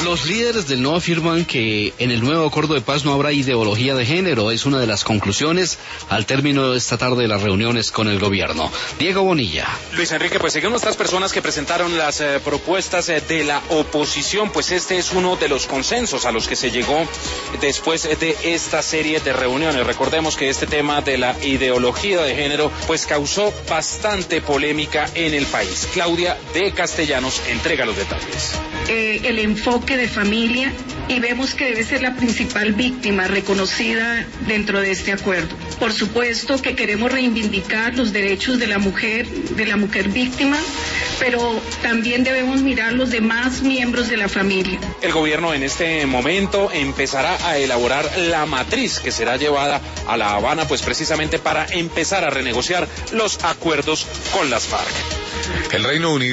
Los líderes del no afirman que en el nuevo acuerdo de paz no habrá ideología de género. Es una de las conclusiones al término de esta tarde de las reuniones con el gobierno. Diego Bonilla. Luis Enrique, pues según estas personas que presentaron las propuestas de la oposición, pues este es uno de los consensos a los que se llegó después de esta serie de reuniones. Recordemos que este tema de la ideología de género pues causó bastante polémica en el país. Claudia de Castellanos entrega los detalles. El enfoque de familia, y vemos que debe ser la principal víctima reconocida dentro de este acuerdo. Por supuesto que queremos reivindicar los derechos de la mujer víctima, pero también debemos mirar los demás miembros de la familia. El gobierno en este momento empezará a elaborar la matriz que será llevada a La Habana, pues precisamente para empezar a renegociar los acuerdos con las FARC. El Reino Unido